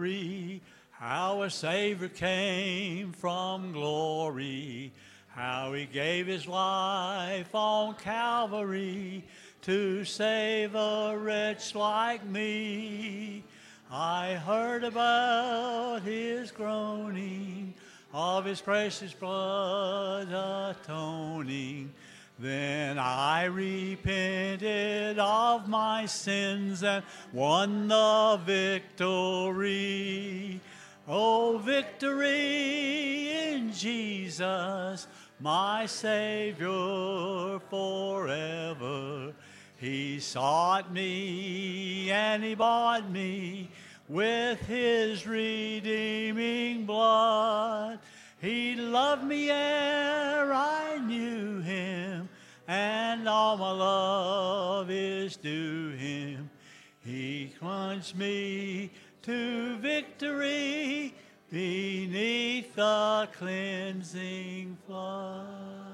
Calvary, how a Savior came from glory, how he gave his life on Calvary to save a wretch like me. I heard about his groaning, of his precious blood atoning. Then I repented of my sins and won the victory. Oh, victory in Jesus, my Savior forever. He sought me and he bought me with his redeeming blood. He loved me ere I knew him, and all my love is due him. He plunged me to victory beneath the cleansing flood.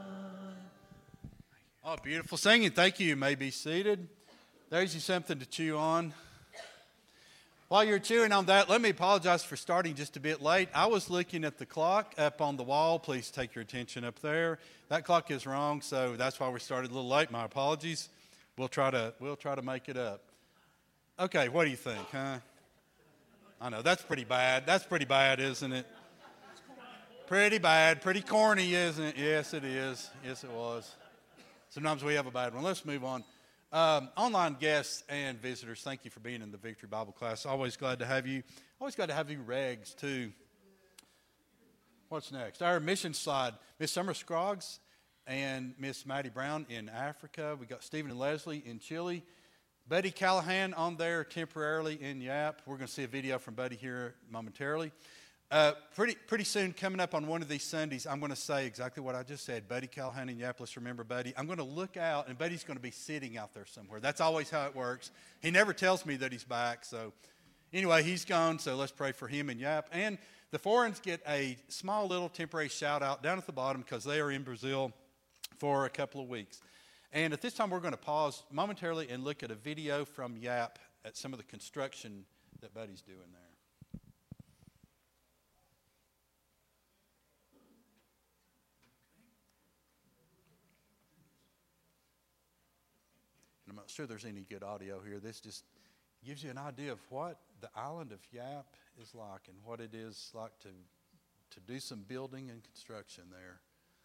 Oh, beautiful singing. Thank you. You may be seated. There's you something to chew on. While you're chewing on that, let me apologize for starting just a bit late. I was looking at the clock up on the wall. Please take your attention up there. That clock is wrong, so that's why we started a little late. My apologies. We'll try to make it up. Okay, what do you think, huh? I know, that's pretty bad. That's pretty bad, isn't it? Pretty bad. Pretty corny, isn't it? Yes, it is. Yes, it was. Sometimes we have a bad one. Let's move on. Online guests and visitors, thank you for being in the Victory Bible class. Always glad to have you. Always glad to have you, Regs, too. What's next? Our mission slide. Miss Summer Scroggs and Miss Maddie Brown in Africa. We got Stephen and Leslie in Chile. Buddy Callahan on there temporarily in Yap. We're going to see a video from Buddy here momentarily. Pretty soon, coming up on one of these Sundays, I'm going to say exactly what I just said. Buddy Callahan in Yap. Let's remember Buddy. I'm going to look out, and Buddy's going to be sitting out there somewhere. That's always how it works. He never tells me that he's back. So anyway, he's gone, so let's pray for him in Yap. And the foreigners get a small little temporary shout-out down at the bottom because they are in Brazil for a couple of weeks. And at this time, we're going to pause momentarily and look at a video from Yap at some of the construction that Buddy's doing there. I'm not sure there's any good audio here. This just gives you an idea of what the island of Yap is like and what it is like to do some building and construction there.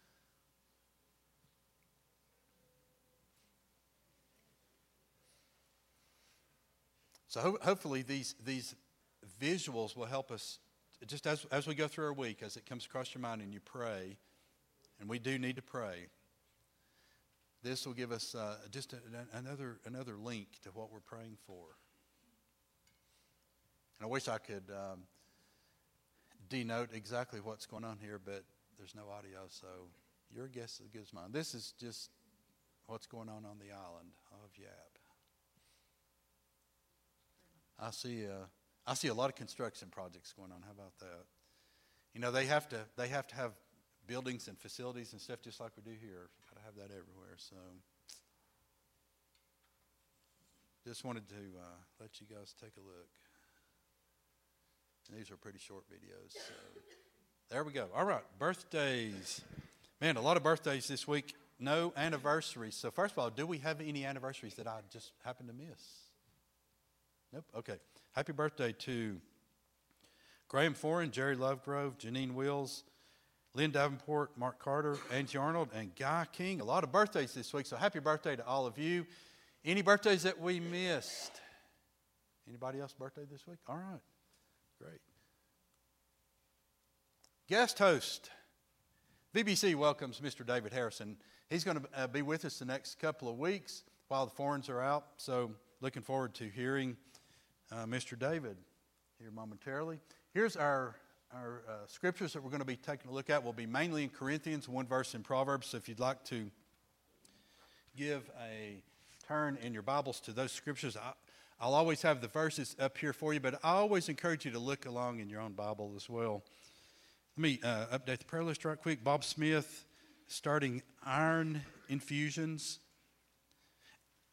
So hopefully these visuals will help us just as we go through our week, as it comes across your mind and you pray, and we do need to pray. This will give us just another link to what we're praying for. And I wish I could denote exactly what's going on here, but there's no audio, so your guess is as good as mine. This is just what's going on the island of Yap. I see a lot of construction projects going on. How about that? You know, they have to have buildings and facilities and stuff just like we do here. Got to have that everywhere. So just wanted to let you guys take a look. And these are pretty short videos. So there we go. All right, birthdays. Man, a lot of birthdays this week. No anniversaries. So first of all, do we have any anniversaries that I just happened to miss? Nope. Okay. Happy birthday to Graham Foran, Jerry Lovegrove, Janine Wills, Lynn Davenport, Mark Carter, Angie Arnold, and Guy King. A lot of birthdays this week, so happy birthday to all of you. Any birthdays that we missed? Anybody else birthday this week? All right. Great. Guest host. BBC welcomes Mr. David Harrison. He's going to be with us the next couple of weeks while the foreigners are out, so looking forward to hearing Mr. David here momentarily. Here's our scriptures that we're going to be taking a look at. Will be mainly in Corinthians, one verse in Proverbs. So if you'd like to give a turn in your Bibles to those scriptures, I'll always have the verses up here for you, but I always encourage you to look along in your own Bible as well. Let me update the prayer list right quick. Bob Smith starting iron infusions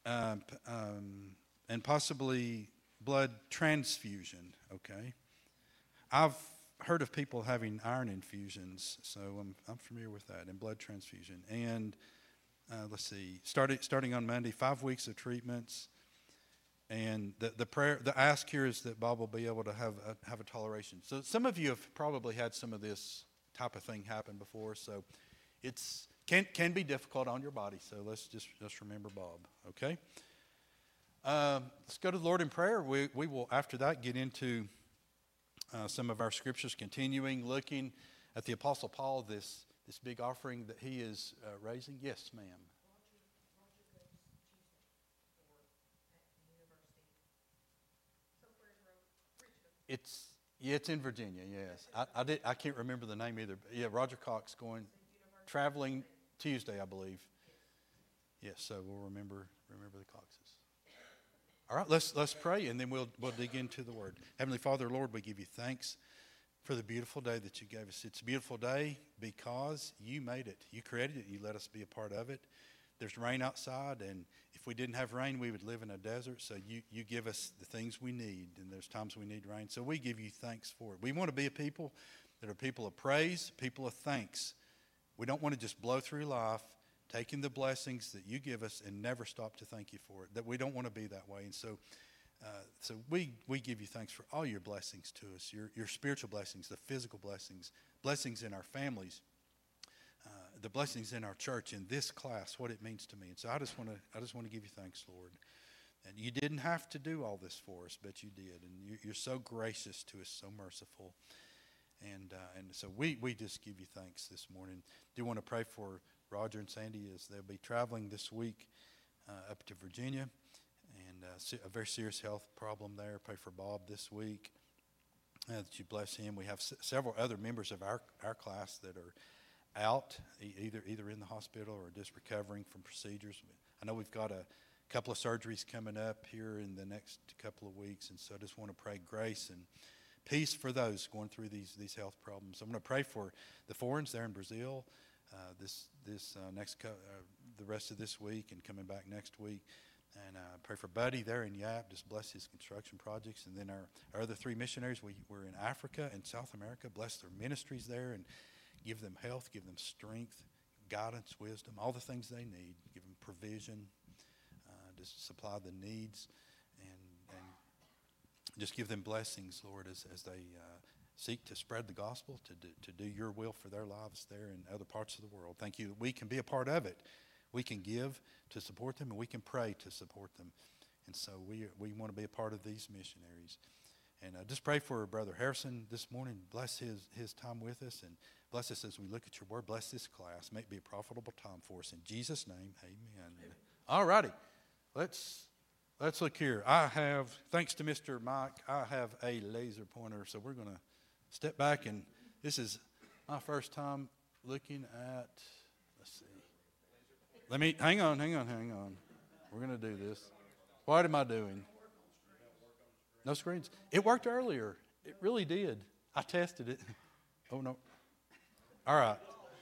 and possibly blood transfusion, okay? I've heard of people having iron infusions, so I'm familiar with that, and blood transfusion. And let's see, starting on Monday, 5 weeks of treatments. And the ask here is that Bob will be able to have a toleration. So some of you have probably had some of this type of thing happen before, so it's can be difficult on your body. So let's just remember Bob, okay? Let's go to the Lord in prayer. We will, after that, get into some of our scriptures, continuing looking at the Apostle Paul, this big offering that he is raising. Yes, ma'am. It's in Virginia. Yes, I can't remember the name either. But yeah, Roger Cox traveling Tuesday, I believe. Yes, so we'll remember the Coxes. All right, let's pray, and then we'll dig into the Word. Heavenly Father, Lord, we give you thanks for the beautiful day that you gave us. It's a beautiful day because you made it. You created it. You let us be a part of it. There's rain outside, and if we didn't have rain, we would live in a desert. So you give us the things we need, and there's times we need rain. So we give you thanks for it. We want to be a people that are people of praise, people of thanks. We don't want to just blow through life, taking the blessings that you give us and never stop to thank you for it. That we don't want to be that way. And so we give you thanks for all your blessings to us, your spiritual blessings, the physical blessings in our families, the blessings in our church, in this class, what it means to me. And so I just want to give you thanks, Lord. And you didn't have to do all this for us, but you did. And you're so gracious to us, so merciful. And so we just give you thanks this morning. Do want to pray for Roger and Sandy as they'll be traveling this week up to Virginia, and a very serious health problem there. Pray for Bob this week, that you bless him. We have several other members of our class that are out, either in the hospital or just recovering from procedures. I know we've got a couple of surgeries coming up here in the next couple of weeks, and so I just want to pray grace and peace for those going through these health problems. I'm going to pray for the foreigners there in Brazil the rest of this week and coming back next week. And pray for Buddy there in Yap. Just bless his construction projects. And then our other 3 missionaries, we're in Africa and South America. Bless their ministries there and give them health, give them strength, guidance, wisdom, all the things they need. Give them provision, just supply the needs, and just give them blessings, Lord, as they seek to spread the gospel, to do your will for their lives there in other parts of the world. Thank you that we can be a part of it. We can give to support them, and we can pray to support them. And so we want to be a part of these missionaries. And just pray for Brother Harrison this morning. Bless his time with us, and bless us as we look at your word. Bless this class. May it be a profitable time for us. In Jesus' name, amen. All righty. Let's look here. Thanks to Mr. Mike, I have a laser pointer, so we're going to step back, and this is my first time looking at, let's see. Hang on. We're going to do this. What am I doing? No screens? It worked earlier. It really did. I tested it. Oh, no. All right.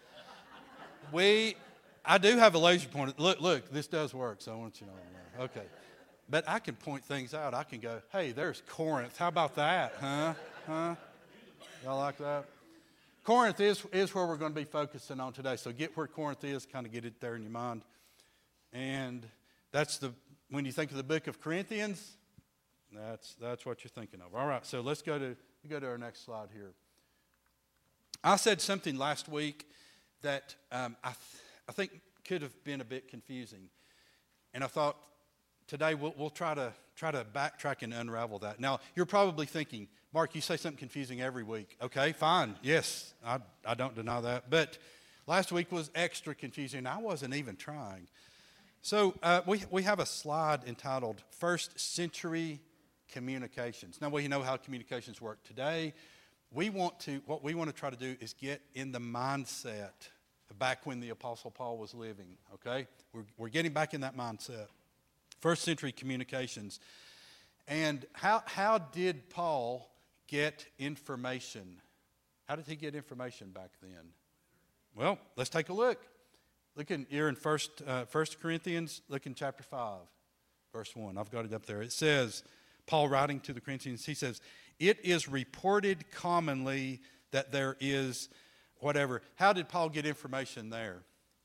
I do have a laser pointer. Look, this does work, so I want you to know. Okay. But I can point things out. I can go, hey, there's Corinth. How about that, huh? Y'all like that? Corinth is where we're going to be focusing on today. So get where Corinth is, kind of get it there in your mind. And when you think of the book of Corinthians, that's what you're thinking of. All right, so let's go to our next slide here. I said something last week that I think could have been a bit confusing. And I thought today we'll try to backtrack and unravel that. Now, you're probably thinking, Mark, you say something confusing every week. Okay, fine. Yes, I don't deny that. But last week was extra confusing. I wasn't even trying. So we have a slide entitled First Century Communications. Now, we know how communications work today. What we want to try to do is get in the mindset of back when the Apostle Paul was living, okay? We're getting back in that mindset. First century communications. And how did Paul get information? How did he get information back then? Well, let's take a look. You're in First Corinthians, look in chapter 5, verse 1. I've got it up there. It says, Paul writing to the Corinthians, he says, It is reported commonly that there is whatever. How did Paul get information there?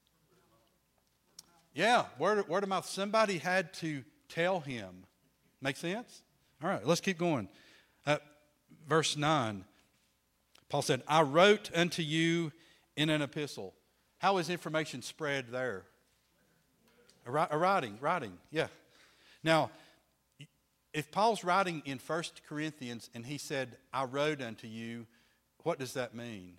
Yeah, word of mouth. Somebody had to tell him. Make sense? All right, let's keep going. Verse 9, Paul said, I wrote unto you in an epistle. How is information spread there? Writing, yeah. Now, if Paul's writing in 1 Corinthians and he said, I wrote unto you, what does that mean?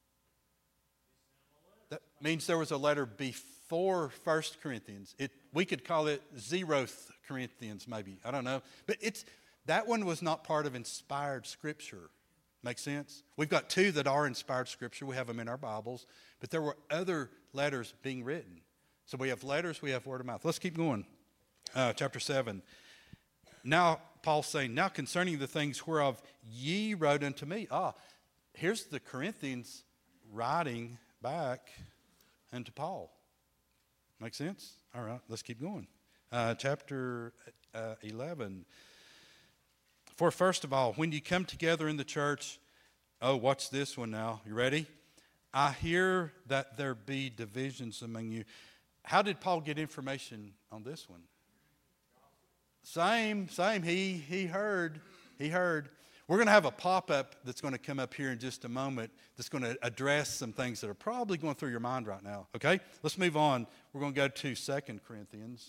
That means there was a letter before 1 Corinthians. We could call it 0th Corinthians maybe. I don't know. But that one was not part of inspired Scripture. Make sense? We've got 2 that are inspired Scripture. We have them in our Bibles. But there were other letters being written. So we have letters, we have word of mouth. Let's keep going. Chapter 7. Now, Paul's saying, now concerning the things whereof ye wrote unto me. Here's the Corinthians writing back unto Paul. Make sense? All right, let's keep going. Chapter 11. For first of all, when you come together in the church, watch this one now. You ready? I hear that there be divisions among you. How did Paul get information on this one? Same. He heard. We're going to have a pop-up that's going to come up here in just a moment that's going to address some things that are probably going through your mind right now. Okay? Let's move on. We're going to go to 2 Corinthians.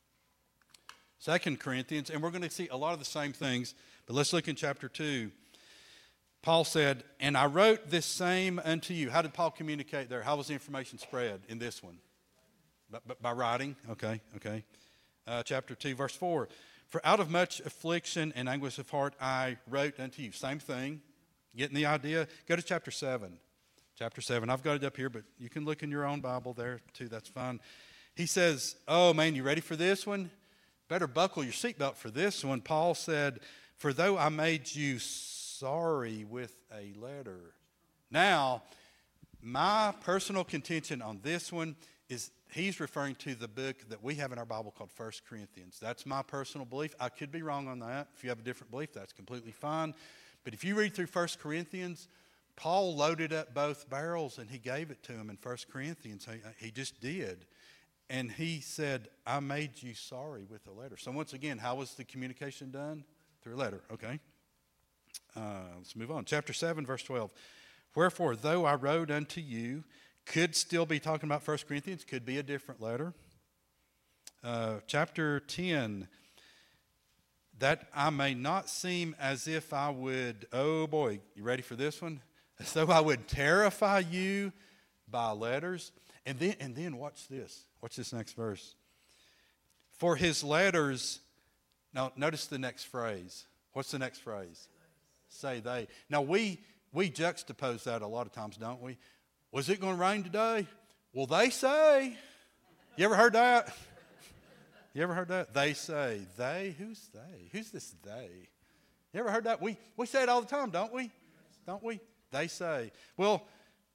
2 Corinthians, and we're going to see a lot of the same things, but let's look in chapter 2. Paul said, and I wrote this same unto you. How did Paul communicate there? How was the information spread in this one? By writing? Okay. Chapter 2, verse 4. For out of much affliction and anguish of heart I wrote unto you. Same thing. Getting the idea? Go to chapter 7. Chapter 7. I've got it up here, but you can look in your own Bible there too. That's fine. He says, oh man, you ready for this one? Better buckle your seatbelt for this one. Paul said, for though I made you sorry with a letter. Now, my personal contention on this one is he's referring to the book that we have in our Bible called 1 Corinthians. That's my personal belief. I could be wrong on that. If you have a different belief, that's completely fine. But if you read through 1 Corinthians, Paul loaded up both barrels and he gave it to him in 1 Corinthians. He just did. And he said, I made you sorry with a letter. So once again, how was the communication done? Through a letter. Okay. Let's move on. Chapter 7, verse 12. Wherefore, though I wrote unto you, could still be talking about 1 Corinthians, could be a different letter. Chapter 10, that I may not seem as if I would, oh boy, you ready for this one? As though I would terrify you by letters. And then watch this. Watch this next verse. For his letters, now notice the next phrase. What's the next phrase? Say they. Now we juxtapose that a lot of times, don't we? Was it going to rain today? Well, they say. You ever heard that? You ever heard that? They say. They? Who's they? Who's this they? You ever heard that? We say it all the time, don't we? Don't we? They say. Well,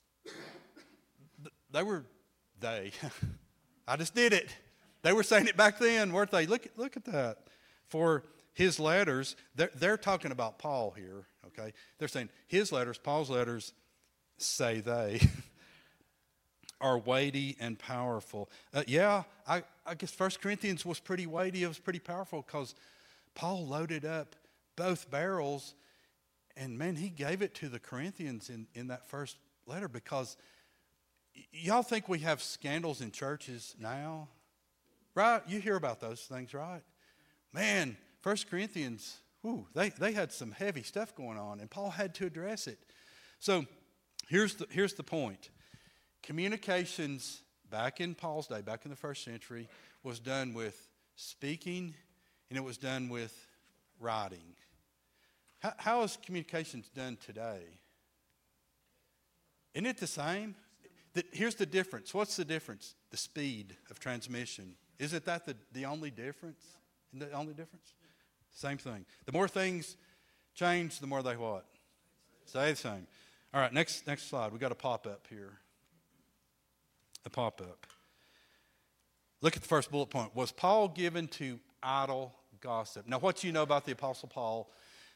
they were they. I just did it. They were saying it back then, weren't they? Look at that. For his letters, they're talking about Paul here, okay? They're saying his letters, Paul's letters, say they, are weighty and powerful. I guess 1 Corinthians was pretty weighty. It was pretty powerful because Paul loaded up both barrels, and man, he gave it to the Corinthians in that first letter because y'all think we have scandals in churches now? Right? You hear about those things, right? Man, 1 Corinthians, they had some heavy stuff going on, and Paul had to address it. So here's the point. Communications back in Paul's day, back in the first century, was done with speaking, and it was done with writing. How is communications done today? Isn't it the same? Here's the difference. What's the difference? The speed of transmission. Isn't that the only difference? Isn't the only difference? Same thing. The more things change, the more they what? Stay the same. All right, next slide. We got a pop-up here. A pop-up. Look at the first bullet point. Was Paul given to idle gossip? Now, what you know about the Apostle Paul,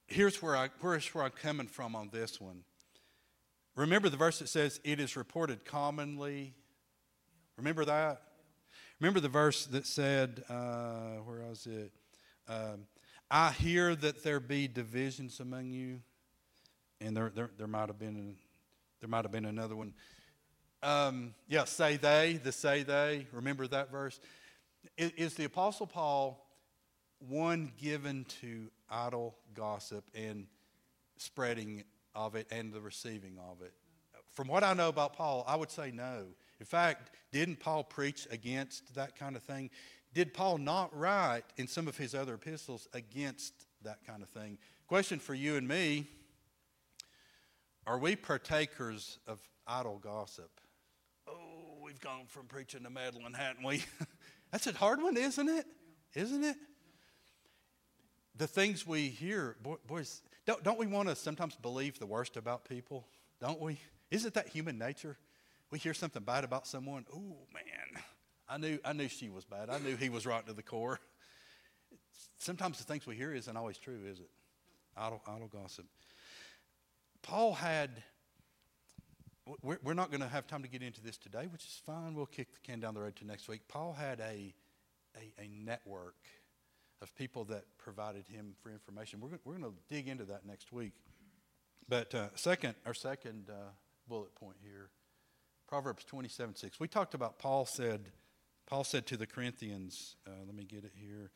here's where I'm coming from on this one. Remember the verse that says, it is reported commonly. Remember that? Remember the verse that said, where was it? I hear that there be divisions among you. And there might have been another one. Say they. Remember that verse? Is the Apostle Paul one given to idle gossip and spreading of it and the receiving of it? From what I know about Paul, I would say no. In fact, didn't Paul preach against that kind of thing? Did Paul not write in some of his other epistles against that kind of thing? Question for you and me, are we partakers of idle gossip? Oh, we've gone from preaching to meddling, hadn't we? That's a hard one, isn't it? Isn't it? The things we hear, boys, don't we want to sometimes believe the worst about people? Don't we? Isn't that human nature? We hear something bad about someone. Oh, man, I knew she was bad. I knew he was rotten to the core. Sometimes the things we hear isn't always true, is it? Idle gossip. Paul had, we're not going to have time to get into this today, which is fine. We'll kick the can down the road to next week. Paul had a network of people that provided him for information. We're going to dig into that next week. But our second bullet point here, Proverbs 27:6. We talked about Paul said to the Corinthians, let me get it here.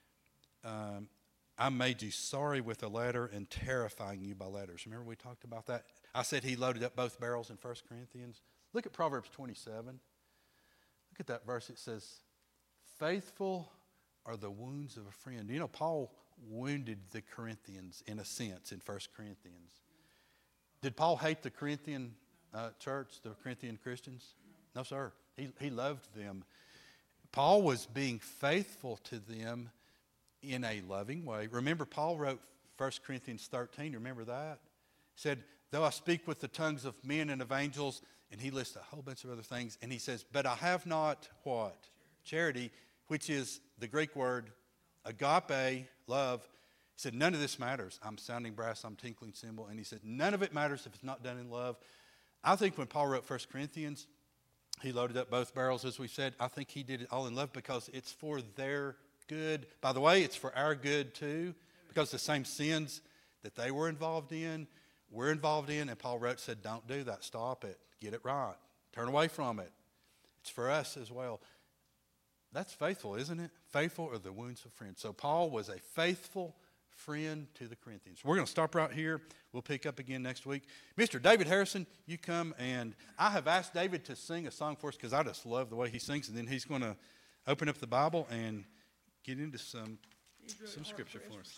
I made you sorry with a letter and terrifying you by letters. Remember we talked about that? I said he loaded up both barrels in 1 Corinthians. Look at Proverbs 27. Look at that verse. It says, faithful are the wounds of a friend. You know, Paul wounded the Corinthians in a sense in 1 Corinthians. Did Paul hate the Corinthian church, the Corinthian Christians? No, sir. He loved them. Paul was being faithful to them in a loving way. Remember, Paul wrote 1 Corinthians 13. Remember that? He said, though I speak with the tongues of men and of angels, and he lists a whole bunch of other things, and he says, but I have not what? Charity, which is the Greek word agape, love. He said, none of this matters. I'm sounding brass, I'm tinkling cymbal. And he said, none of it matters if it's not done in love. I think when Paul wrote 1 Corinthians, he loaded up both barrels, as we said. I think he did it all in love because it's for their good. By the way, it's for our good too, because the same sins that they were involved in, we're involved in. And Paul said, don't do that. Stop it. Get it right. Turn away from it. It's for us as well. That's faithful, isn't it? Faithful are the wounds of friends. So Paul was a faithful friend to the Corinthians. We're going to stop right here. We'll pick up again next week. Mr. David Harrison, you come, and I have asked David to sing a song for us because I just love the way he sings, and then he's going to open up the Bible and get into some scripture for us.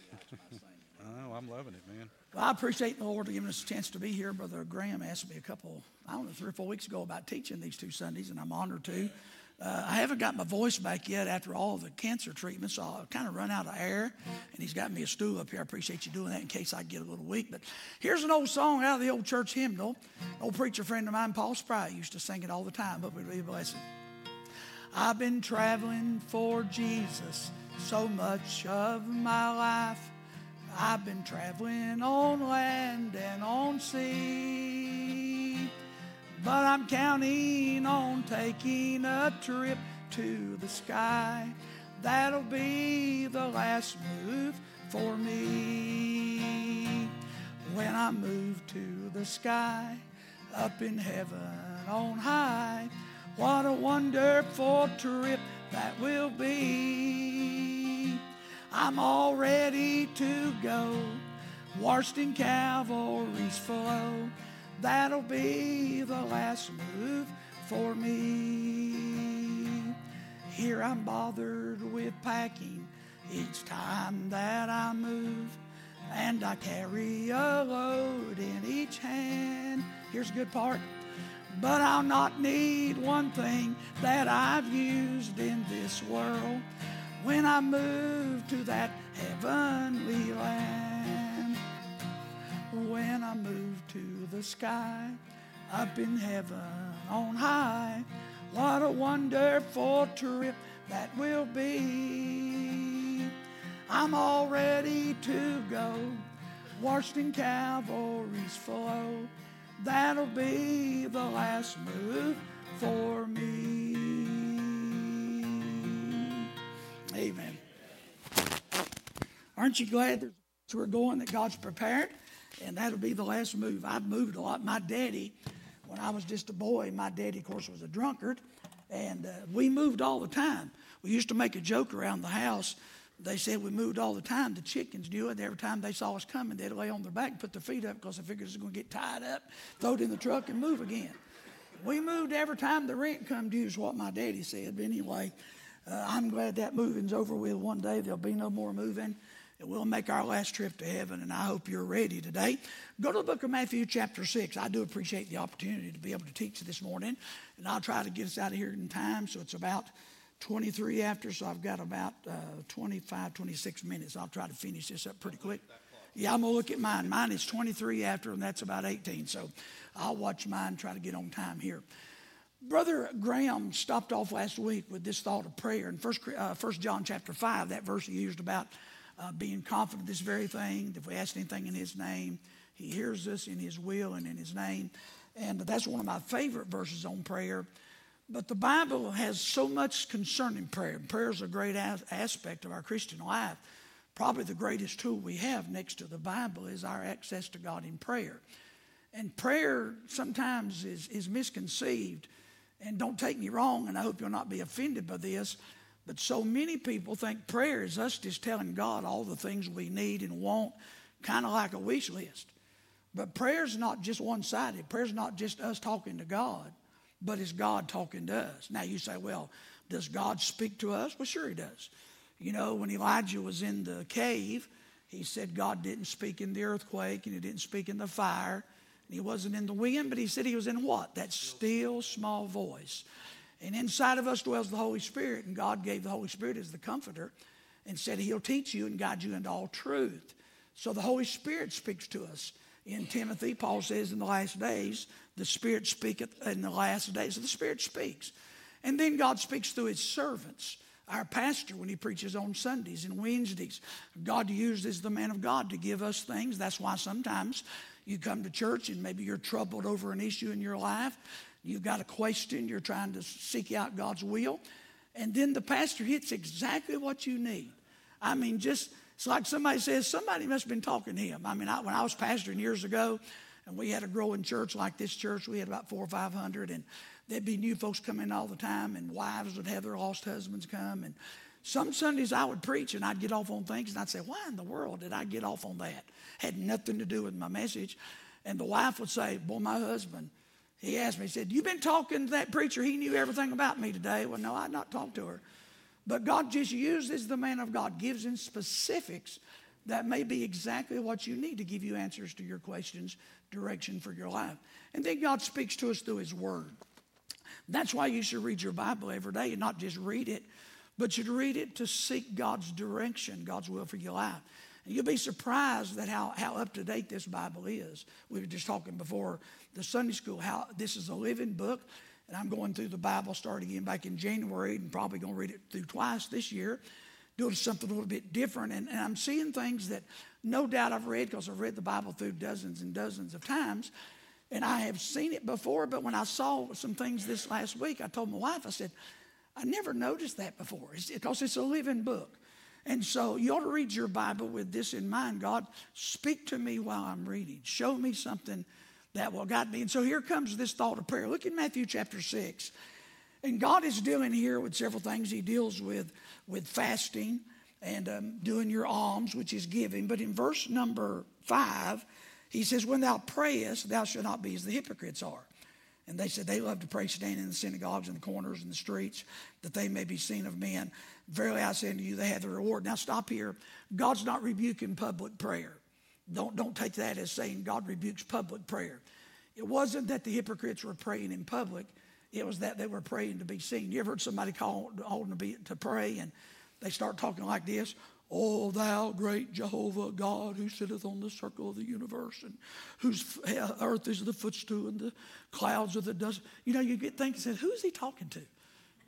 Oh, I'm loving it, man. Well, I appreciate the Lord giving us a chance to be here. Brother Graham asked me 3 or 4 weeks ago about teaching these 2 Sundays, and I'm honored to. I haven't got my voice back yet after all of the cancer treatment, so I'll kind of run out of air. And he's got me a stool up here. I appreciate you doing that in case I get a little weak. But here's an old song out of the old church hymnal. An old preacher friend of mine, Paul Spry, used to sing it all the time. Hope it be a blessing. I've been traveling for Jesus so much of my life. I've been traveling on land and on sea. But I'm counting on taking a trip to the sky. That'll be the last move for me. When I move to the sky, up in heaven on high, what a wonderful trip that will be. I'm all ready to go, washed in Calvary's flow. That'll be the last move for me. Here I'm bothered with packing each time that I move, and I carry a load in each hand. Here's a good part. But I'll not need one thing that I've used in this world when I move to that heavenly land. When I move to the sky, up in heaven on high, what a wonderful trip that will be. I'm all ready to go, washed in Calvary's flow. That'll be the last move for me. Amen. Aren't you glad that we're going, that God's prepared? And that'll be the last move. I've moved a lot. My daddy, when I was just a boy, my daddy, of course, was a drunkard, and we moved all the time. We used to make a joke around the house. They said we moved all the time. The chickens knew it. Every time they saw us coming, they'd lay on their back and put their feet up because they figured it was going to get tied up, throw it in the truck, and move again. We moved every time the rent come due is what my daddy said. But anyway, I'm glad that moving's over with. One day there'll be no more moving. And we'll make our last trip to heaven, and I hope you're ready today. Go to the book of Matthew chapter 6. I do appreciate the opportunity to be able to teach this morning, and I'll try to get us out of here in time. So it's about 23 after, so I've got about 25, 26 minutes. I'll try to finish this up pretty quick. Yeah, I'm going to look at mine. Mine is 23 after, and that's about 18. So I'll watch mine, try to get on time here. Brother Graham stopped off last week with this thought of prayer. In 1 John chapter 5, that verse he used about being confident of this very thing, that if we ask anything in his name, he hears us in his will and in his name. And that's one of my favorite verses on prayer. But the Bible has so much concerning prayer. Prayer is a great aspect of our Christian life. Probably the greatest tool we have next to the Bible is our access to God in prayer. And prayer sometimes is misconceived. And don't take me wrong, and I hope you'll not be offended by this, but so many people think prayer is us just telling God all the things we need and want, kind of like a wish list. But prayer's not just one-sided. Prayer's not just us talking to God, but it's God talking to us. Now you say, well, does God speak to us? Well, sure he does. You know, when Elijah was in the cave, he said God didn't speak in the earthquake, and he didn't speak in the fire, and he wasn't in the wind, but he said he was in what? That still small voice. And inside of us dwells the Holy Spirit, and God gave the Holy Spirit as the comforter and said he'll teach you and guide you into all truth. So the Holy Spirit speaks to us. In Timothy, Paul says in the last days, the Spirit speaketh in the last days. So the Spirit speaks. And then God speaks through his servants. Our pastor, when he preaches on Sundays and Wednesdays, God uses the man of God to give us things. That's why sometimes you come to church and maybe you're troubled over an issue in your life. You've got a question, you're trying to seek out God's will, and then the pastor hits exactly what you need. I mean, it's like somebody says, somebody must have been talking to him. I mean, when I was pastoring years ago, and we had a growing church like this church, we had about 400 or 500, and there'd be new folks come in all the time, and wives would have their lost husbands come, and some Sundays I would preach, and I'd get off on things, and I'd say, why in the world did I get off on that? Had nothing to do with my message. And the wife would say, boy, my husband, he asked me, he said, you been talking to that preacher? He knew everything about me today. Well, no, I'd not talked to her. But God just uses the man of God, gives in specifics that may be exactly what you need to give you answers to your questions, direction for your life. And then God speaks to us through his word. That's why you should read your Bible every day and not just read it, but you should read it to seek God's direction, God's will for your life. And you'll be surprised at how up-to-date this Bible is. We were just talking before the Sunday school how this is a living book. And I'm going through the Bible starting again back in January and probably going to read it through twice this year, doing something a little bit different. And I'm seeing things that no doubt I've read because I've read the Bible through dozens and dozens of times. And I have seen it before, but when I saw some things this last week, I told my wife, I said, I never noticed that before because it's a living book. And so you ought to read your Bible with this in mind. God, speak to me while I'm reading. Show me something that will guide me. And so here comes this thought of prayer. Look at Matthew chapter 6. And God is dealing here with several things. He deals with fasting and doing your alms, which is giving. But in verse number 5, he says, when thou prayest, thou shalt not be as the hypocrites are. And they said they love to pray standing in the synagogues and the corners and the streets, that they may be seen of men. Verily I say unto you, they have the reward. Now stop here. God's not rebuking public prayer. Don't take that as saying God rebukes public prayer. It wasn't that the hypocrites were praying in public. It was that they were praying to be seen. You ever heard somebody call to pray and they start talking like this? O thou great Jehovah God, who sitteth on the circle of the universe, and whose earth is the footstool, and the clouds are the dust. You know, you get thinking, who's he talking to?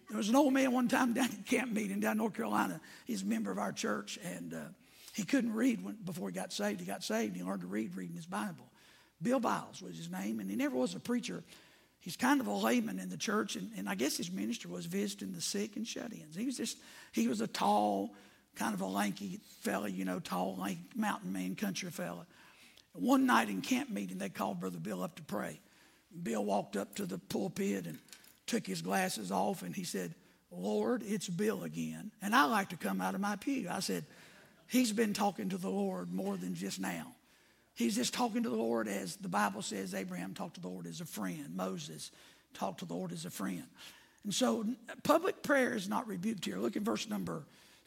There was an old man one time down at camp meeting down in North Carolina. He's a member of our church, and he couldn't read before he got saved. He got saved, and he learned to read reading his Bible. Bill Biles was his name, and he never was a preacher. He's kind of a layman in the church, and I guess his ministry was visiting the sick and shut-ins. He was a tall, kind of a lanky fella, tall, lanky mountain man, country fella. One night in camp meeting, they called Brother Bill up to pray. Bill walked up to the pulpit and took his glasses off, and he said, "Lord, it's Bill again." And I like to come out of my pew. I said, he's been talking to the Lord more than just now. He's just talking to the Lord as the Bible says Abraham talked to the Lord as a friend. Moses talked to the Lord as a friend. And so public prayer is not rebuked here. Look at verse number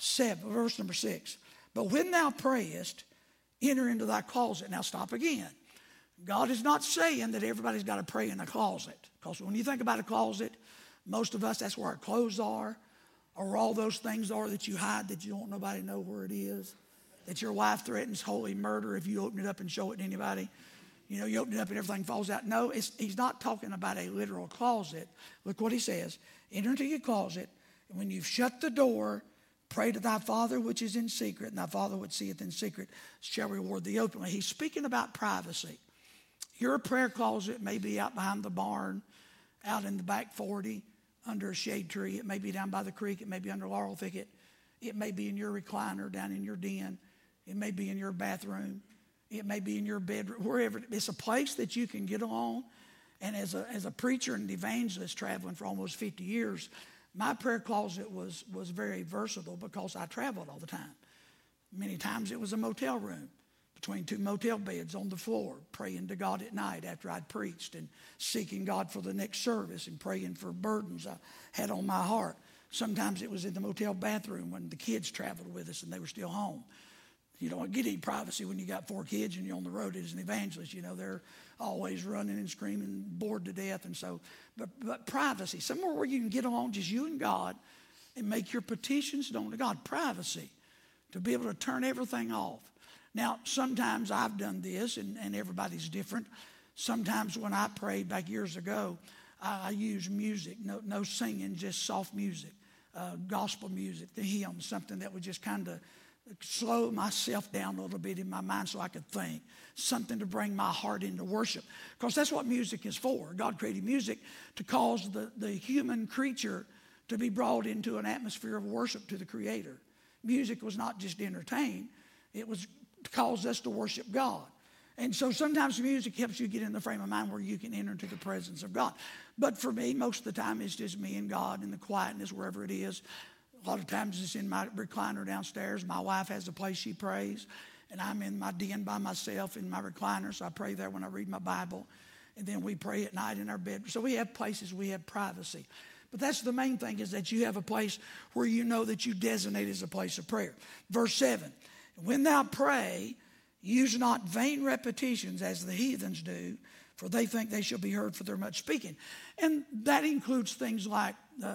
6. But when thou prayest, enter into thy closet. Now stop again. God is not saying that everybody's got to pray in a closet. Because when you think about a closet, most of us, that's where our clothes are, or all those things are that you hide that you don't want nobody to know where it is. That your wife threatens holy murder if you open it up and show it to anybody. You open it up and everything falls out. No, he's not talking about a literal closet. Look what he says. Enter into your closet, and when you've shut the door, pray to thy Father which is in secret, and thy Father which seeth in secret shall reward thee openly. He's speaking about privacy. Your prayer closet may be out behind the barn, out in the back 40, under a shade tree. It may be down by the creek. It may be under laurel thicket. It may be in your recliner down in your den. It may be in your bathroom. It may be in your bedroom, wherever. It's a place that you can get along. And as a preacher and evangelist traveling for almost 50 years, my prayer closet was very versatile because I traveled all the time. Many times it was a motel room between two motel beds on the floor, praying to God at night after I'd preached and seeking God for the next service and praying for burdens I had on my heart. Sometimes it was in the motel bathroom when the kids traveled with us and they were still home. You don't get any privacy when you got 4 kids and you're on the road as an evangelist. They're always running and screaming, bored to death. And so, but privacy, somewhere where you can get along just you and God and make your petitions known to God. Privacy, to be able to turn everything off. Now, sometimes I've done this, and everybody's different. Sometimes when I prayed back years ago, I used music, no singing, just soft music, gospel music, the hymns, something that would just kind of slow myself down a little bit in my mind so I could think, something to bring my heart into worship. Because that's what music is for. God created music to cause the human creature to be brought into an atmosphere of worship to the Creator. Music was not just to entertain. It was to cause us to worship God. And so sometimes music helps you get in the frame of mind where you can enter into the presence of God. But for me, most of the time, it's just me and God in the quietness, wherever it is. A lot of times it's in my recliner downstairs. My wife has a place she prays, and I'm in my den by myself in my recliner, so I pray there when I read my Bible. And then we pray at night in our bed. So we have places, we have privacy. But that's the main thing, is that you have a place where you know that you designate as a place of prayer. Verse 7, when thou pray, use not vain repetitions as the heathens do, for they think they shall be heard for their much speaking. And that includes things like,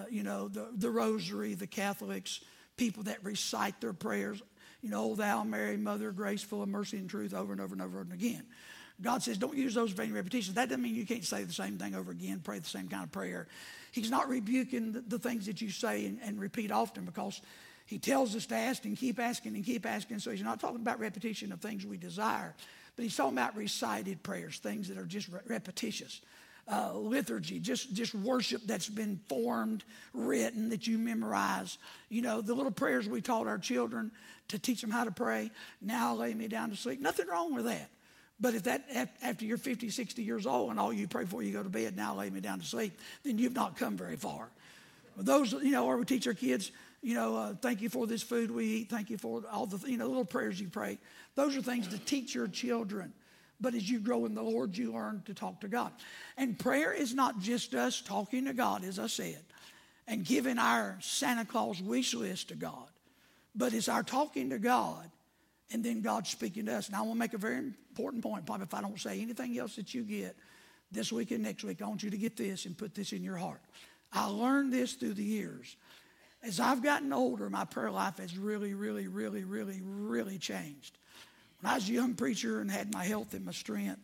the rosary, the Catholics, people that recite their prayers, O thou Mary, Mother of Grace, full of mercy and truth, over and over and over and again. God says don't use those vain repetitions. That doesn't mean you can't say the same thing over again, pray the same kind of prayer. He's not rebuking the things that you say and repeat often, because he tells us to ask and keep asking and keep asking. So he's not talking about repetition of things we desire, but he's talking about recited prayers, things that are just repetitious. Liturgy, just worship that's been formed, written, that you memorize. The little prayers we taught our children to teach them how to pray. Now lay me down to sleep. Nothing wrong with that. But if that, after you're 50, 60 years old and all you pray before you go to bed, now lay me down to sleep, then you've not come very far. Those, or we teach our kids, thank you for this food we eat. Thank you for all the, little prayers you pray. Those are things to teach your children. But as you grow in the Lord, you learn to talk to God. And prayer is not just us talking to God, as I said, and giving our Santa Claus wish list to God, but it's our talking to God and then God speaking to us. Now, I want to make a very important point. Probably if I don't say anything else that you get this week and next week, I want you to get this and put this in your heart. I learned this through the years. As I've gotten older, my prayer life has really, really, really, really, really changed. When I was a young preacher and had my health and my strength,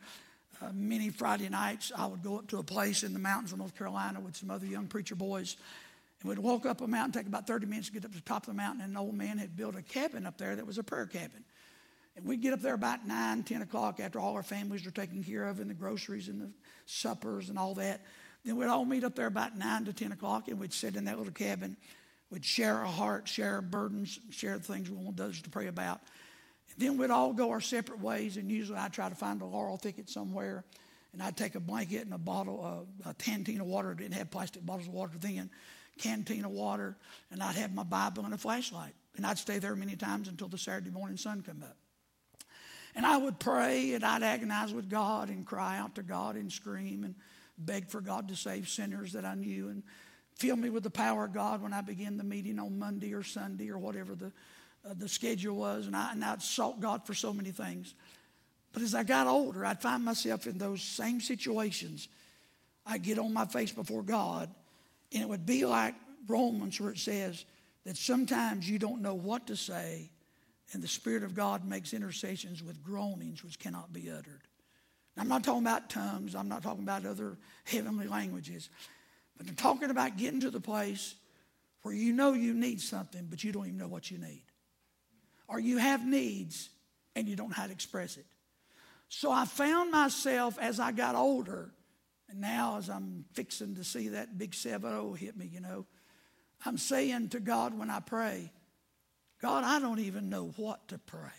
many Friday nights I would go up to a place in the mountains of North Carolina with some other young preacher boys, And we'd walk up a mountain, take about 30 minutes to get up to the top of the mountain, and an old man had built a cabin up there that was a prayer cabin. And we'd get up there about 9, 10 o'clock after all our families were taken care of and the groceries and the suppers and all that. Then we'd all meet up there about 9 to 10 o'clock, and we'd sit in that little cabin. We'd share our hearts, share our burdens, share the things we want others to pray about. And then we'd all go our separate ways, and usually I'd try to find a laurel thicket somewhere, and I'd take a blanket and a bottle, a canteen of water. Didn't have plastic bottles of water then. Canteen of water, and I'd have my Bible and a flashlight. And I'd stay there many times until the Saturday morning sun come up. And I would pray, and I'd agonize with God and cry out to God and scream and beg for God to save sinners that I knew and fill me with the power of God when I began the meeting on Monday or Sunday or whatever the schedule was. And I'd sought God for so many things. But as I got older, I'd find myself in those same situations. I'd get on my face before God, and it would be like Romans, where it says that sometimes you don't know what to say, and the Spirit of God makes intercessions with groanings which cannot be uttered. Now, I'm not talking about tongues. I'm not talking about other heavenly languages. But I'm talking about getting to the place where you know you need something, but you don't even know what you need. Or you have needs, and you don't know how to express it. So I found myself as I got older, and now as I'm fixing to see that big 7-0 hit me, I'm saying to God when I pray, God, I don't even know what to pray.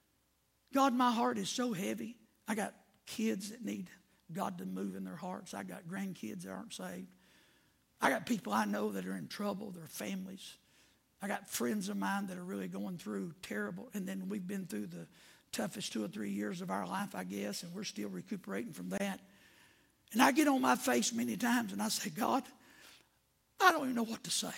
God, my heart is so heavy. I got kids that need God to move in their hearts. I got grandkids that aren't saved. I got people I know that are in trouble, their families. I got friends of mine that are really going through terrible. And then we've been through the toughest 2 or 3 years of our life, I guess, and we're still recuperating from that. And I get on my face many times and I say, God, I don't even know what to say.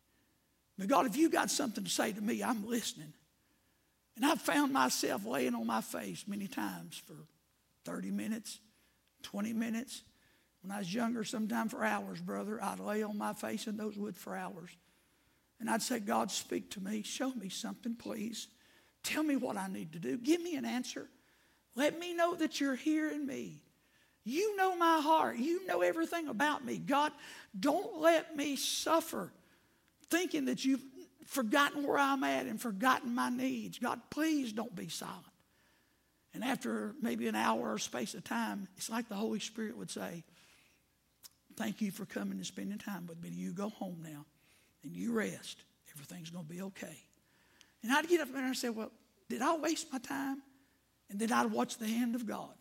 But God, if you got something to say to me, I'm listening. And I've found myself laying on my face many times for 30 minutes, 20 minutes. When I was younger, sometimes for hours, brother, I'd lay on my face in those woods for hours. And I'd say, God, speak to me. Show me something, please. Tell me what I need to do. Give me an answer. Let me know that you're hearing me. You know my heart. You know everything about me. God, don't let me suffer thinking that you've forgotten where I'm at and forgotten my needs. God, please don't be silent. And after maybe an hour or space of time, it's like the Holy Spirit would say, thank you for coming and spending time with me. You go home now and you rest. Everything's going to be okay. And I'd get up there and I'd say, well, did I waste my time? And then I'd watch the hand of God.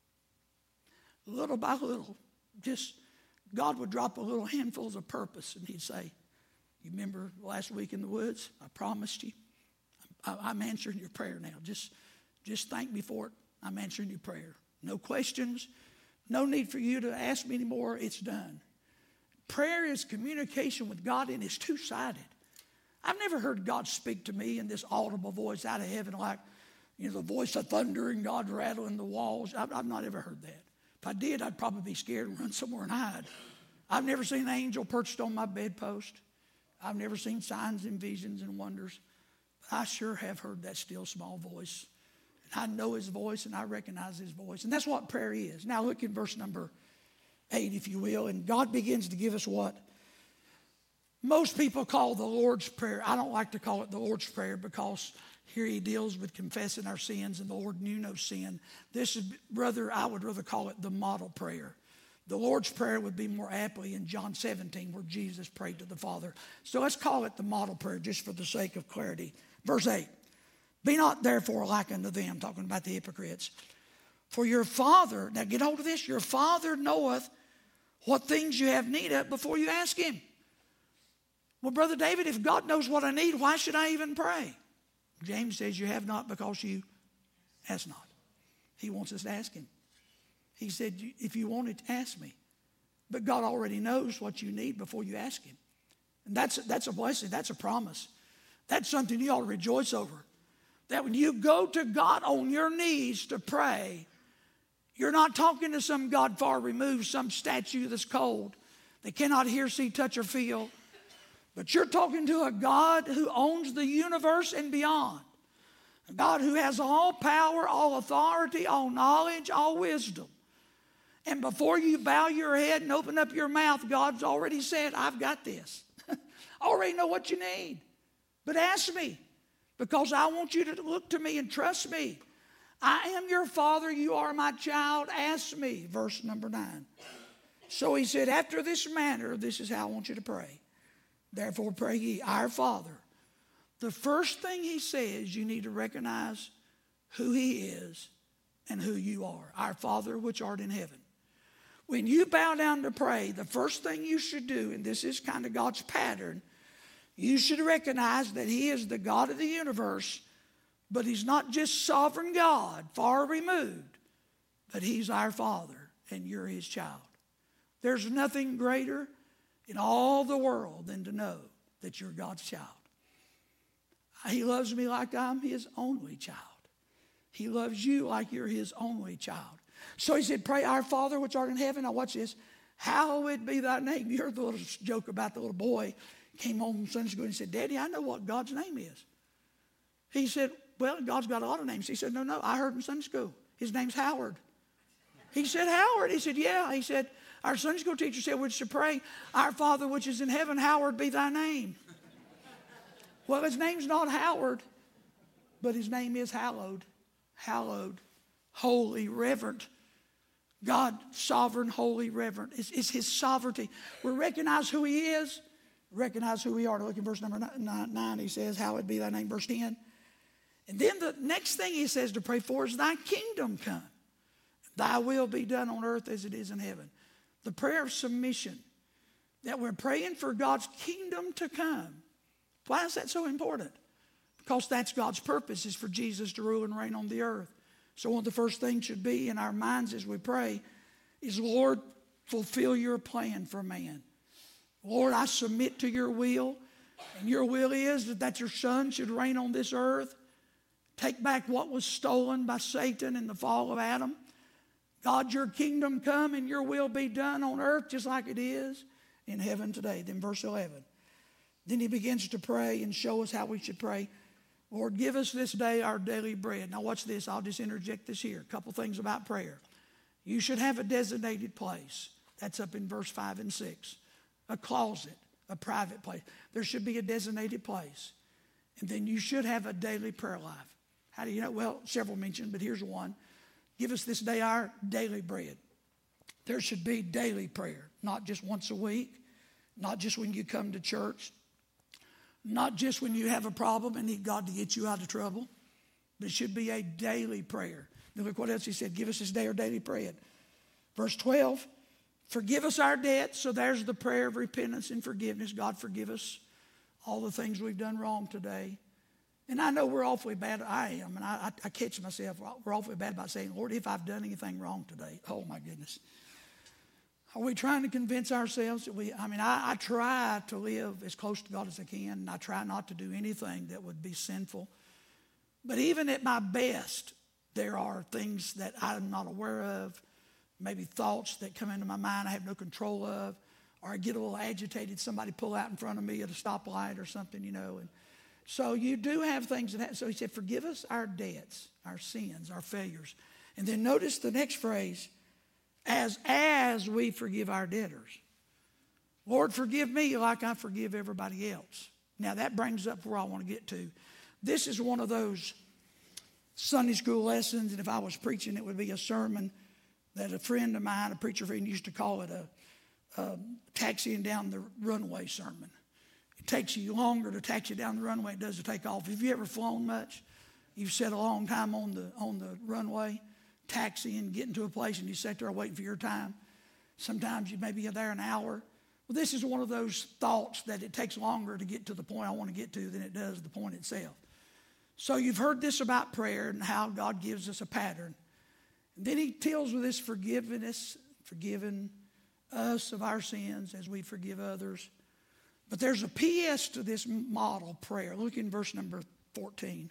Little by little, just God would drop a little handfuls of purpose, and he'd say, you remember last week in the woods? I promised you. I'm answering your prayer now. Just thank me for it. I'm answering your prayer. No questions. No need for you to ask me anymore. It's done. Prayer is communication with God, and it's two-sided. I've never heard God speak to me in this audible voice out of heaven like, the voice of thunder and God rattling the walls. I've not ever heard that. If I did, I'd probably be scared and run somewhere and hide. I've never seen an angel perched on my bedpost. I've never seen signs and visions and wonders. But I sure have heard that still small voice. And I know his voice and I recognize his voice. And that's what prayer is. Now look in verse number 8, if you will. And God begins to give us what most people call the Lord's Prayer. I don't like to call it the Lord's Prayer because here he deals with confessing our sins, and the Lord knew no sin. I would rather call it the model prayer. The Lord's Prayer would be more aptly in John 17 where Jesus prayed to the Father. So let's call it the model prayer just for the sake of clarity. Verse 8, be not therefore like unto them, talking about the hypocrites. For your Father, now get hold of this, your Father knoweth what things you have need of before you ask him. Well, Brother David, if God knows what I need, why should I even pray? James says you have not because you ask not. He wants us to ask him. He said, if you want it, ask me. But God already knows what you need before you ask him. And that's a blessing. That's a promise. That's something you ought to rejoice over. That when you go to God on your knees to pray, you're not talking to some God far removed, some statue that's cold, that cannot hear, see, touch, or feel. But you're talking to a God who owns the universe and beyond. A God who has all power, all authority, all knowledge, all wisdom. And before you bow your head and open up your mouth, God's already said, I've got this. I already know what you need. But ask me, because I want you to look to me and trust me. I am your Father, you are my child. Ask me. Verse number 9. So he said, after this manner, this is how I want you to pray. Therefore pray ye, our Father. The first thing he says, you need to recognize who he is and who you are. Our Father which art in heaven. When you bow down to pray, the first thing you should do, and this is kind of God's pattern, you should recognize that he is the God of the universe, but he's not just sovereign God, far removed, but he's our Father, and you're his child. There's nothing greater in all the world than to know that you're God's child. He loves me like I'm his only child. He loves you like you're his only child. So he said, pray, our Father which art in heaven. Now watch this. Hallowed be thy name. You heard the little joke about the little boy came home from Sunday school and said, Daddy, I know what God's name is. He said, well, God's got a lot of names. He said, no, I heard in Sunday school. His name's Howard. He said, Howard. He said, yeah. He said, our Sunday school teacher said we should pray, our Father which is in heaven, hallowed be thy name. Well, his name's not Howard, but his name is hallowed. Hallowed, holy, reverent. God, sovereign, holy, reverent. It's his sovereignty. We recognize who he is, recognize who we are. Look in verse number 9, he says, hallowed be thy name, verse 10. And then the next thing he says to pray for is thy kingdom come. Thy will be done on earth as it is in heaven. The prayer of submission, that we're praying for God's kingdom to come. Why is that so important? Because that's God's purpose, is for Jesus to rule and reign on the earth. So one of the first things should be in our minds as we pray is, Lord, fulfill your plan for man. Lord, I submit to your will. And your will is that your Son should reign on this earth. Take back what was stolen by Satan in the fall of Adam. God, your kingdom come and your will be done on earth just like it is in heaven today. Then verse 11. Then he begins to pray and show us how we should pray. Lord, give us this day our daily bread. Now watch this. I'll just interject this here. A couple things about prayer. You should have a designated place. That's up in verse 5 and 6. A closet, a private place. There should be a designated place. And then you should have a daily prayer life. How do you know? Well, several mentioned, but here's one. Give us this day our daily bread. There should be daily prayer, not just once a week, not just when you come to church, not just when you have a problem and need God to get you out of trouble, but it should be a daily prayer. Then look what else he said. Give us this day our daily bread. Verse 12, forgive us our debts. So there's the prayer of repentance and forgiveness. God, forgive us all the things we've done wrong today. And I know we're awfully bad. I am, and I catch myself. We're awfully bad about saying, Lord, if I've done anything wrong today. Oh, my goodness. Are we trying to convince ourselves that I try to live as close to God as I can, and I try not to do anything that would be sinful. But even at my best, there are things that I'm not aware of, maybe thoughts that come into my mind I have no control of, or I get a little agitated, somebody pull out in front of me at a stoplight or something, and so you do have things that happen. So he said, forgive us our debts, our sins, our failures. And then notice the next phrase, as we forgive our debtors. Lord, forgive me like I forgive everybody else. Now that brings up where I want to get to. This is one of those Sunday school lessons, and if I was preaching, it would be a sermon that a friend of mine, a preacher friend, used to call it a taxiing down the runway sermon. It takes you longer to taxi down the runway than it does to take off. Have you ever flown much? You've sat a long time on the runway, taxiing, getting to a place, and you sit there waiting for your time. Sometimes you may be there an hour. Well, this is one of those thoughts that it takes longer to get to the point I want to get to than it does the point itself. So you've heard this about prayer and how God gives us a pattern. And then he tells with this forgiveness, forgiving us of our sins as we forgive others. But there's a PS to this model prayer. Look in verse number 14.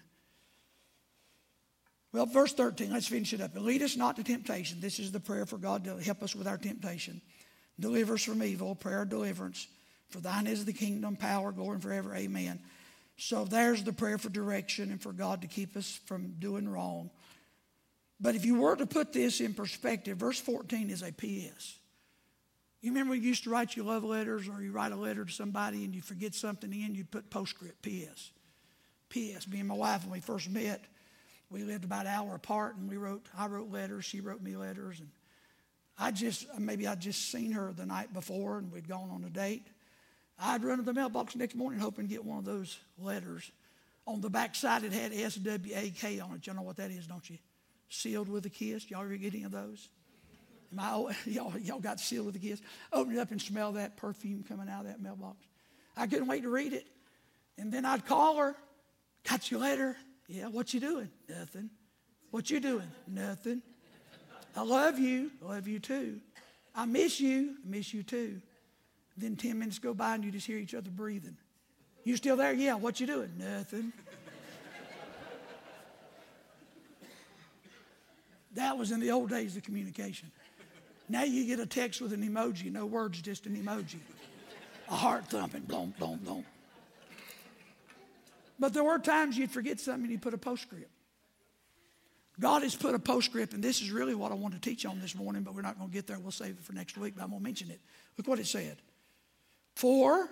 Well, verse 13, let's finish it up. And lead us not to temptation. This is the prayer for God to help us with our temptation. Deliver us from evil, prayer of deliverance. For thine is the kingdom, power, glory, and forever. Amen. So there's the prayer for direction and for God to keep us from doing wrong. But if you were to put this in perspective, verse 14 is a PS. You remember when you used to write your love letters, or you write a letter to somebody and you forget something in, you put postscript, P.S. P.S. Me and my wife, when we first met, we lived about an hour apart, and I wrote letters, she wrote me letters, and I'd just seen her the night before, and we'd gone on a date. I'd run to the mailbox the next morning hoping to get one of those letters. On the back side, it had SWAK on it. You know what that is, don't you? Sealed with a kiss. Y'all ever get any of those? Y'all got sealed with a kiss? Open it up and smell that perfume coming out of that mailbox. I couldn't wait to read it. And then I'd call her. Got your letter? Yeah, what you doing? Nothing. What you doing? Nothing. I love you. I love you too. I miss you. I miss you too. Then 10 minutes go by and you just hear each other breathing. You still there? Yeah, what you doing? Nothing. That was in the old days of communication. Now you get a text with an emoji, no words, just an emoji. A heart thumping, boom, boom, boom. But there were times you'd forget something and you'd put a postscript. God has put a postscript, and this is really what I want to teach on this morning, but we're not going to get there. We'll save it for next week, but I'm going to mention it. Look what it said. For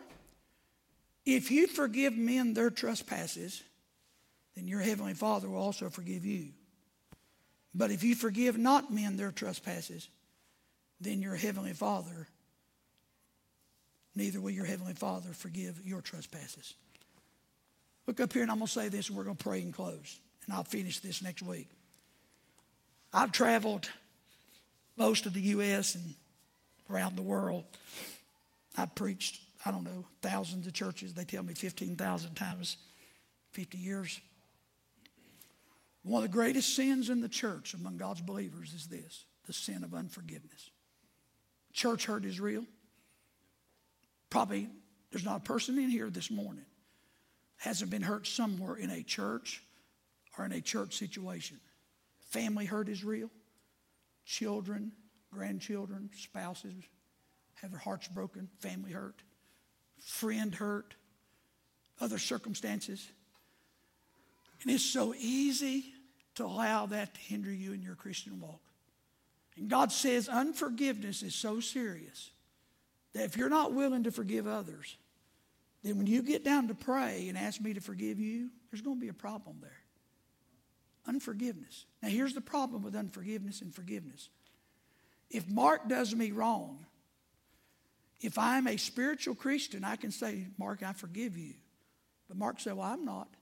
if you forgive men their trespasses, then your heavenly Father will also forgive you. But if you forgive not men their trespasses, then your heavenly Father, neither will your heavenly Father forgive your trespasses. Look up here, and I'm going to say this, and we're going to pray and close. And I'll finish this next week. I've traveled most of the U.S. and around the world. I've preached, thousands of churches. They tell me 15,000 times, 50 years. One of the greatest sins in the church among God's believers is this, the sin of unforgiveness. Church hurt is real. Probably there's not a person in here this morning hasn't been hurt somewhere in a church or in a church situation. Family hurt is real. Children, grandchildren, spouses have their hearts broken. Family hurt. Friend hurt. Other circumstances. And it's so easy to allow that to hinder you in your Christian walk. And God says unforgiveness is so serious that if you're not willing to forgive others, then when you get down to pray and ask me to forgive you, there's going to be a problem there. Unforgiveness. Now here's the problem with unforgiveness and forgiveness. If Mark does me wrong, if I'm a spiritual Christian, I can say, Mark, I forgive you. But Mark said, well, I'm not.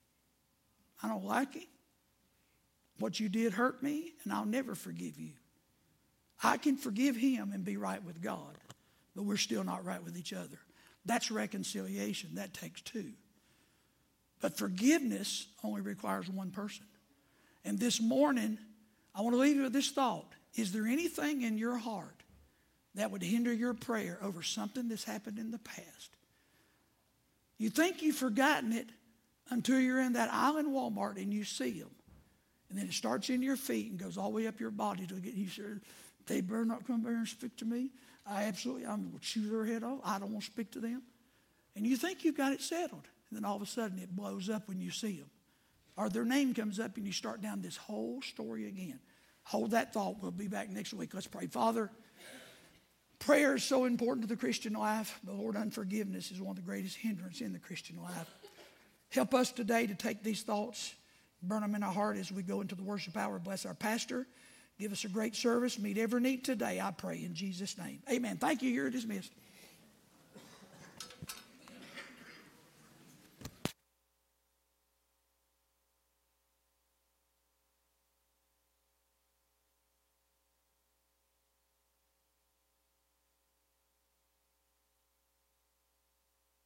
I don't like it. What you did hurt me, and I'll never forgive you. I can forgive him and be right with God, but we're still not right with each other. That's reconciliation. That takes two. But forgiveness only requires one person. And this morning, I want to leave you with this thought. Is there anything in your heart that would hinder your prayer over something that's happened in the past? You think you've forgotten it until you're in that aisle in Walmart and you see them. And then it starts in your feet and goes all the way up your body to get you sure they better not come there and speak to me. I'm going to chew their head off. I don't want to speak to them. And you think you've got it settled. And then all of a sudden it blows up when you see them. Or their name comes up and you start down this whole story again. Hold that thought. We'll be back next week. Let's pray. Father, prayer is so important to the Christian life. But Lord, unforgiveness is one of the greatest hindrances in the Christian life. Help us today to take these thoughts, burn them in our heart as we go into the worship hour. Bless our pastor. Give us a great service. Meet every need today, I pray, in Jesus' name. Amen. Thank you. You're dismissed.